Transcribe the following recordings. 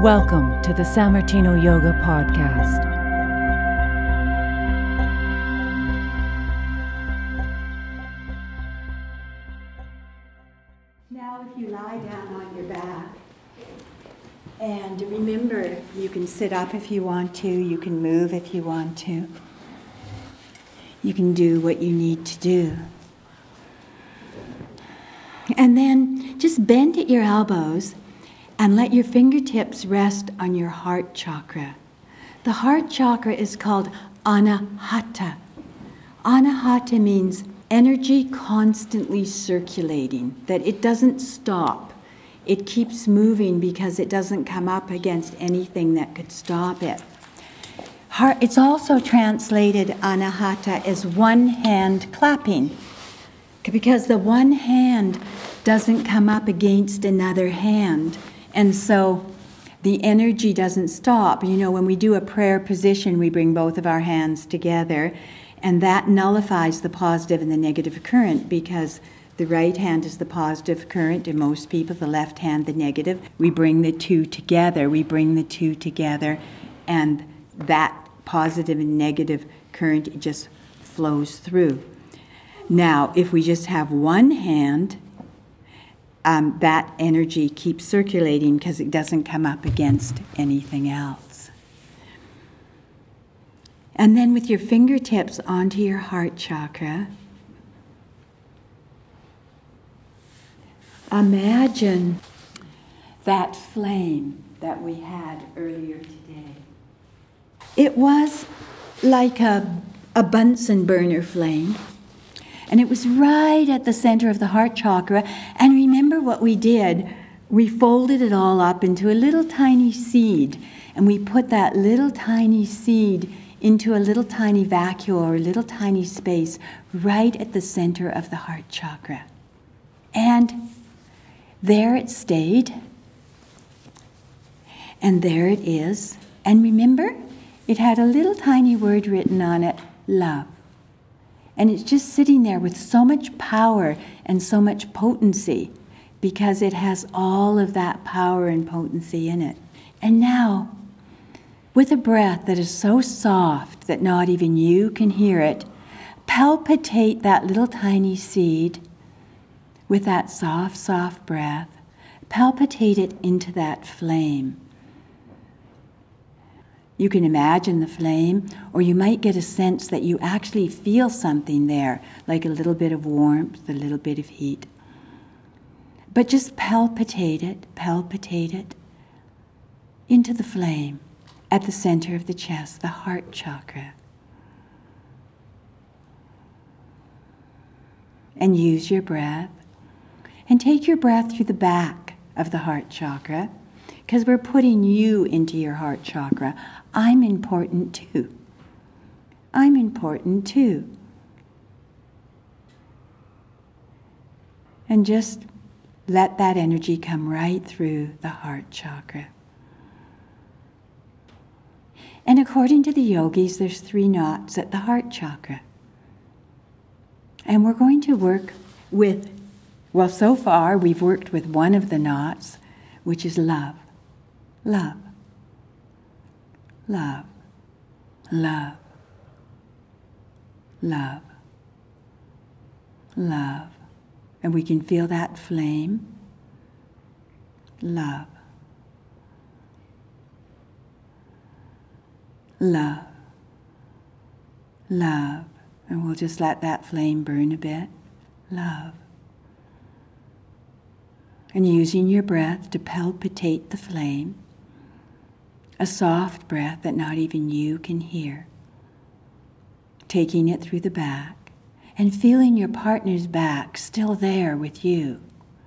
Welcome to the Sammartino Yoga Podcast. Now if you lie down on your back, and remember, you can sit up if you want to, you can move if you want to. You can do what you need to do. And then just bend at your elbows and let your fingertips rest on your heart chakra. The heart chakra is called Anahata. Anahata means energy constantly circulating, that it doesn't stop. It keeps moving because it doesn't come up against anything that could stop it. It's also translated Anahata as one hand clapping, because the one hand doesn't come up against another hand. And so the energy doesn't stop. You know, when we do a prayer position, we bring both of our hands together, and that nullifies the positive and the negative current, because the right hand is the positive current, and most people, the left hand, the negative. We bring the two together. And that positive and negative current just flows through. Now, if we just have one hand, that energy keeps circulating because it doesn't come up against anything else. And then with your fingertips onto your heart chakra, imagine that flame that we had earlier today. It was like a Bunsen burner flame. And it was right at the center of the heart chakra. And remember what we did? We folded it all up into a little tiny seed. And we put that little tiny seed into a little tiny vacuole or a little tiny space right at the center of the heart chakra. And there it stayed. And there it is. And remember, it had a little tiny word written on it, love. And it's just sitting there with so much power and so much potency, because it has all of that power and potency in it. And now, with a breath that is so soft that not even you can hear it, palpitate that little tiny seed with that soft, soft breath. Palpitate it into that flame. You can imagine the flame, or you might get a sense that you actually feel something there, like a little bit of warmth, a little bit of heat. But just palpitate it into the flame at the center of the chest, the heart chakra. And use your breath. And take your breath through the back of the heart chakra, because we're putting you into your heart chakra. I'm important too. I'm important too. And just let that energy come right through the heart chakra. And according to the yogis, there's 3 knots at the heart chakra. And we're going to work with, well, so far we've worked with one of the knots, which is love. Love. Love. Love. Love. Love. And we can feel that flame. Love. Love. Love. And we'll just let that flame burn a bit. Love. And using your breath to palpitate the flame. A soft breath that not even you can hear. Taking it through the back and feeling your partner's back still there with you.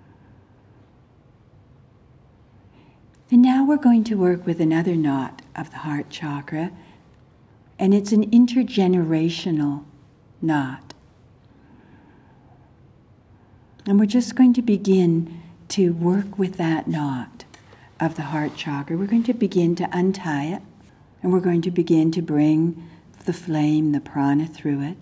And now we're going to work with another knot of the heart chakra, and it's an intergenerational knot. And we're just going to begin to work with that knot of the heart chakra. We're going to begin to untie it, and we're going to begin to bring the flame, the prana through it,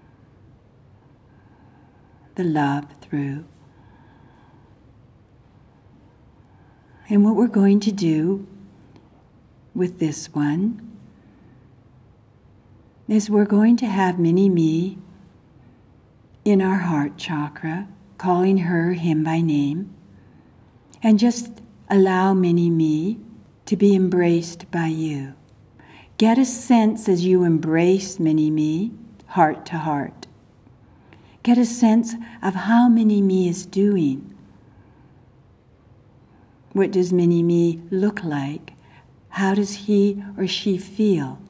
the love through. And what we're going to do with this one is we're going to have Mini-Me in our heart chakra, calling her, him by name, and just allow Mini-Me to be embraced by you. Get a sense as you embrace Mini-Me, heart to heart. Get a sense of how Mini-Me is doing. What does Mini-Me look like? How does he or she feel?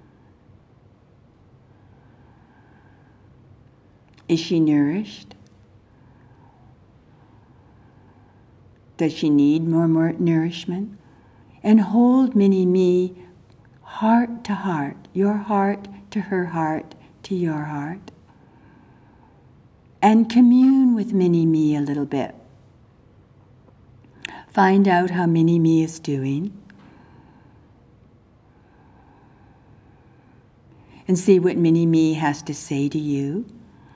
Is she nourished? Does she need more nourishment? And hold Mini-Me heart to heart, your heart to her heart to your heart. And commune with Mini-Me a little bit. Find out how Mini-Me is doing. And see what Mini-Me has to say to you.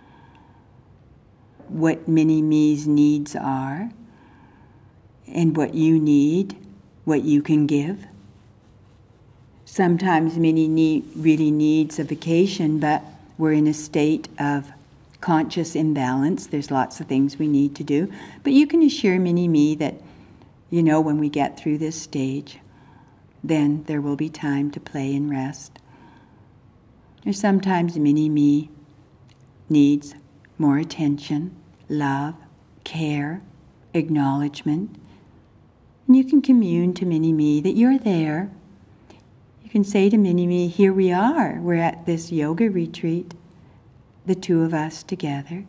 What Mini-Me's needs are. And what you need, what you can give. Sometimes Mini-Me really needs a vacation, but we're in a state of conscious imbalance. There's lots of things we need to do. But you can assure Mini-Me that, when we get through this stage, then there will be time to play and rest. Or sometimes Mini-Me needs more attention, love, care, acknowledgement. And you can commune to Mini-Me that you're there. You can say to Mini-Me, here we are. We're at this yoga retreat, the two of us together.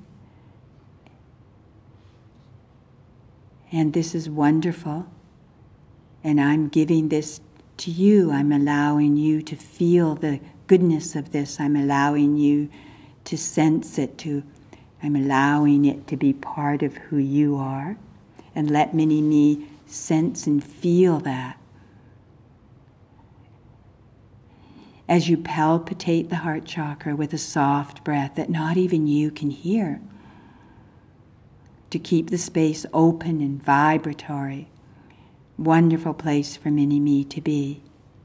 And this is wonderful. And I'm giving this to you. I'm allowing you to feel the goodness of this. I'm allowing you to sense it. I'm allowing it to be part of who you are. And let Mini-Me sense and feel that. As you palpitate the heart chakra with a soft breath that not even you can hear, to keep the space open and vibratory. Wonderful place for Mini-Me to be.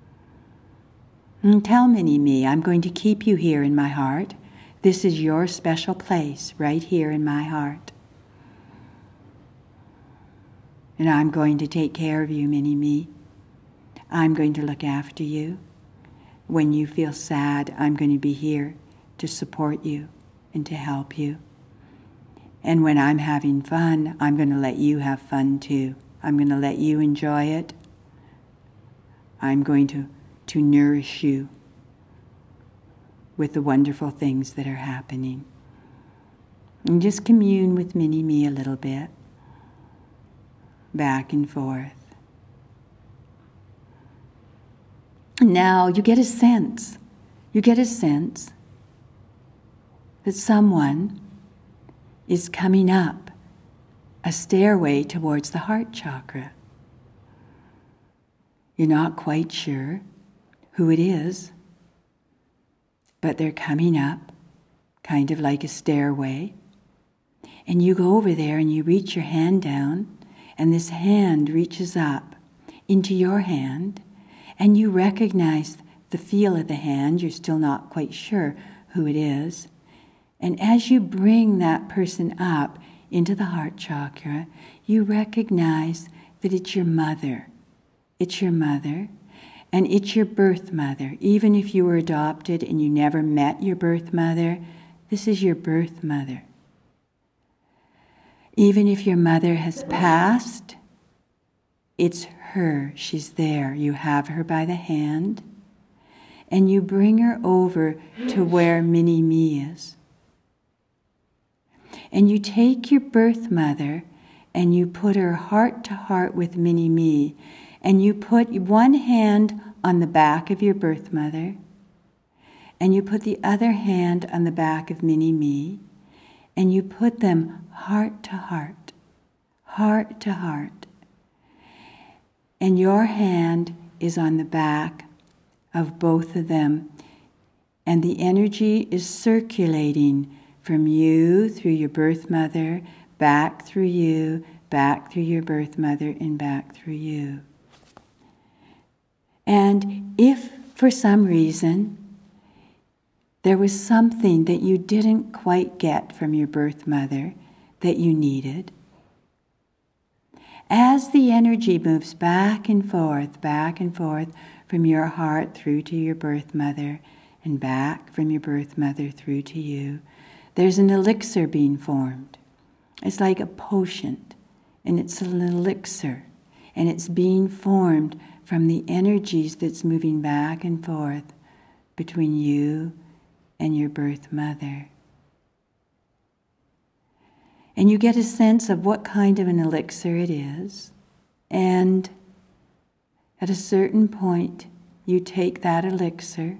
And tell Mini-Me, I'm going to keep you here in my heart. This is your special place right here in my heart. And I'm going to take care of you, Mini-Me. I'm going to look after you. When you feel sad, I'm going to be here to support you and to help you. And when I'm having fun, I'm going to let you have fun too. I'm going to let you enjoy it. I'm going to nourish you with the wonderful things that are happening. And just commune with Mini-Me a little bit, back and forth. Now you get a sense that someone is coming up a stairway towards the heart chakra. You're not quite sure who it is, but they're coming up, kind of like a stairway. And you go over there and you reach your hand down, and this hand reaches up into your hand, and you recognize the feel of the hand. You're still not quite sure who it is. And as you bring that person up into the heart chakra, you recognize that it's your mother. It's your mother, and it's your birth mother. Even if you were adopted and you never met your birth mother, this is your birth mother. Even if your mother has passed, it's her. She's there. You have her by the hand, and you bring her over to where Mini-Me is. And you take your birth mother and you put her heart to heart with Mini-Me, and you put one hand on the back of your birth mother, and you put the other hand on the back of Mini-Me, and you put them heart to heart, heart to heart. And your hand is on the back of both of them, and the energy is circulating from you through your birth mother, back through you, back through your birth mother, and back through you. And if for some reason there was something that you didn't quite get from your birth mother that you needed, as the energy moves back and forth from your heart through to your birth mother and back from your birth mother through to you, there's an elixir being formed. It's like a potion, and it's an elixir, and it's being formed from the energies that's moving back and forth between you and your birth mother. And you get a sense of what kind of an elixir it is, and at a certain point you take that elixir,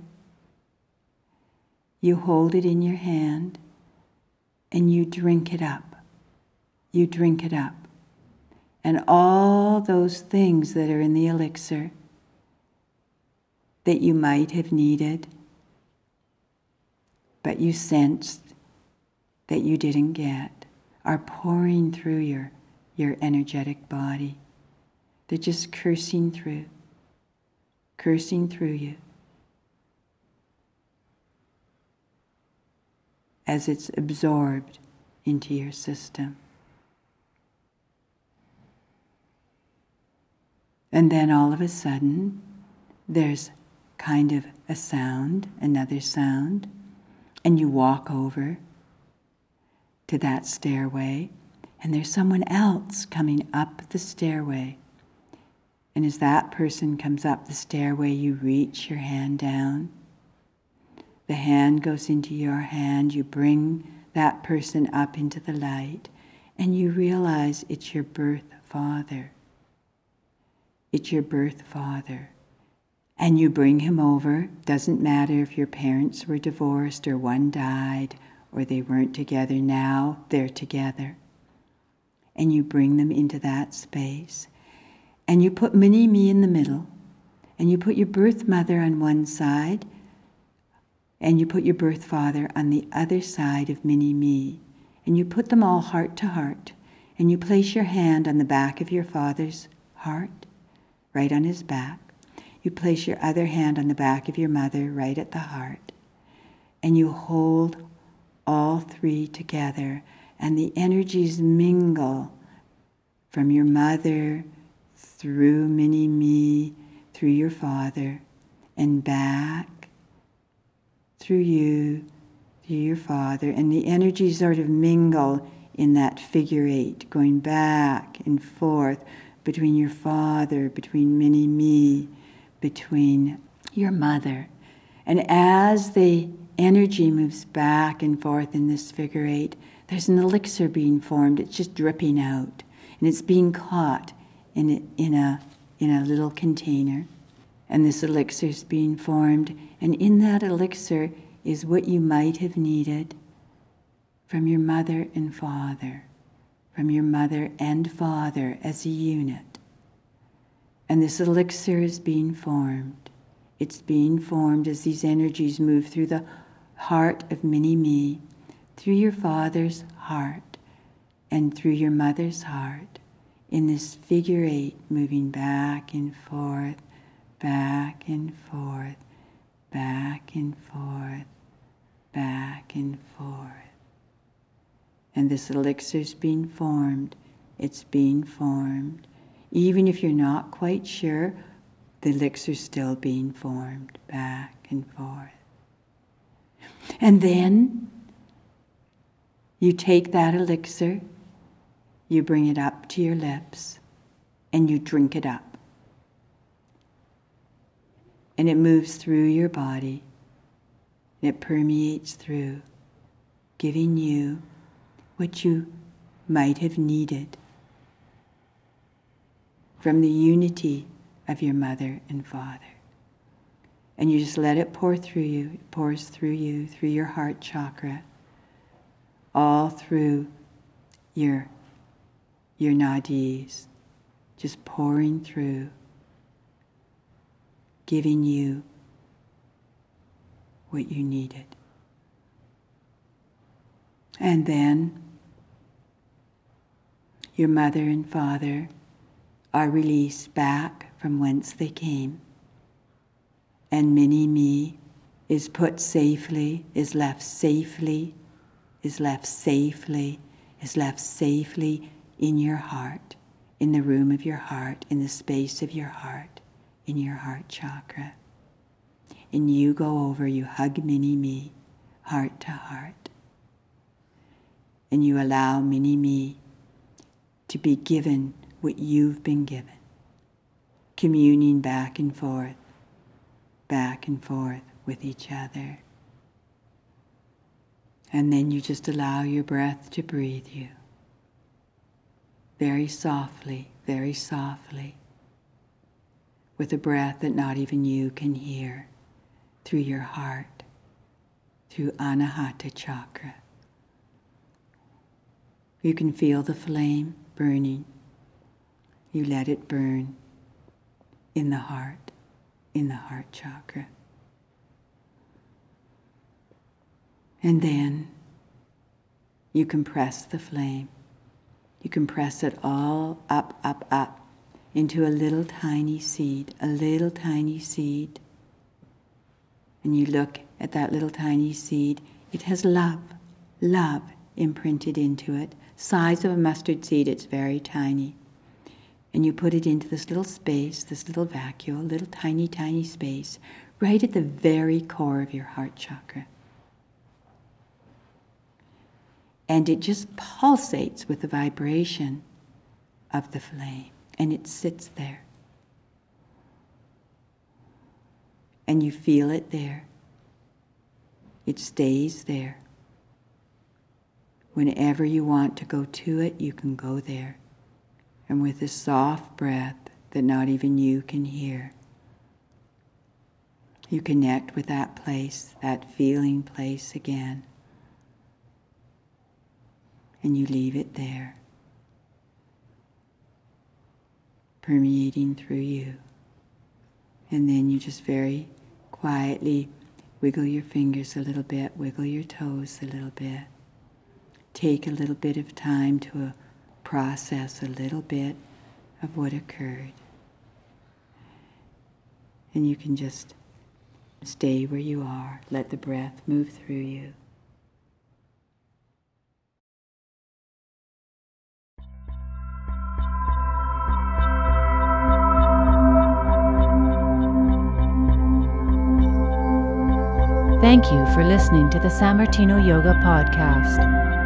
you hold it in your hand, and you drink it up. You drink it up. And all those things that are in the elixir that you might have needed, but you sensed that you didn't get, are pouring through your energetic body. They're just coursing through you as it's absorbed into your system. And then all of a sudden, there's kind of a sound, another sound, and you walk over to that stairway, and there's someone else coming up the stairway. And as that person comes up the stairway, you reach your hand down. The hand goes into your hand, you bring that person up into the light, and you realize it's your birth father. It's your birth father. And you bring him over. Doesn't matter if your parents were divorced or one died or they weren't together. Now they're together. And you bring them into that space. And you put Mini-Me in the middle. And you put your birth mother on one side. And you put your birth father on the other side of Mini-Me. And you put them all heart to heart. And you place your hand on the back of your father's heart, right on his back. You place your other hand on the back of your mother, right at the heart. And you hold all three together, and the energies mingle from your mother through Mini-Me, through your father, and back through you, through your father, and the energies sort of mingle in that figure eight, going back and forth between your father, between Mini-Me, between your mother. And as the energy moves back and forth in this figure eight, there's an elixir being formed. It's just dripping out, and it's being caught in a little container. And this elixir is being formed, and in that elixir is what you might have needed from your mother and father, from your mother and father as a unit. And this elixir is being formed. It's being formed as these energies move through the heart of Mini-Me, through your father's heart, and through your mother's heart, in this figure eight, moving back and forth, back and forth, back and forth, back and forth. And this elixir is being formed. It's being formed. Even if you're not quite sure, the elixir's still being formed, back and forth. And then you take that elixir, you bring it up to your lips, and you drink it up. And it moves through your body, and it permeates through, giving you what you might have needed from the unity of your mother and father. And you just let it pour through you. It pours through you, through your heart chakra, all through your nadis, just pouring through, giving you what you needed. And then your mother and father are released back from whence they came. And mini-me is put safely, is left safely, is left safely, is left safely in your heart, in the room of your heart, in the space of your heart, in your heart chakra. And you go over, you hug mini-me, heart to heart. And you allow mini-me to be given what you've been given. Communing back and forth with each other. And then you just allow your breath to breathe you. Very softly, with a breath that not even you can hear, through your heart, through Anahata chakra. You can feel the flame burning. You let it burn in the heart chakra. And then you compress the flame. You compress it all up into a little tiny seed. And you look at that little tiny seed. It has love imprinted into it. Size of a mustard seed, it's very tiny. And you put it into this little space, this little vacuole, little tiny space, right at the very core of your heart chakra. And it just pulsates with the vibration of the flame. And it sits there. And you feel it there. It stays there. Whenever you want to go to it, you can go there. And with a soft breath that not even you can hear, you connect with that place, that feeling place again. And you leave it there, permeating through you. And then you just very quietly wiggle your fingers a little bit, wiggle your toes a little bit. Take a little bit of time to process a little bit of what occurred. And you can just stay where you are. Let the breath move through you. Thank you for listening to the San Martino Yoga Podcast.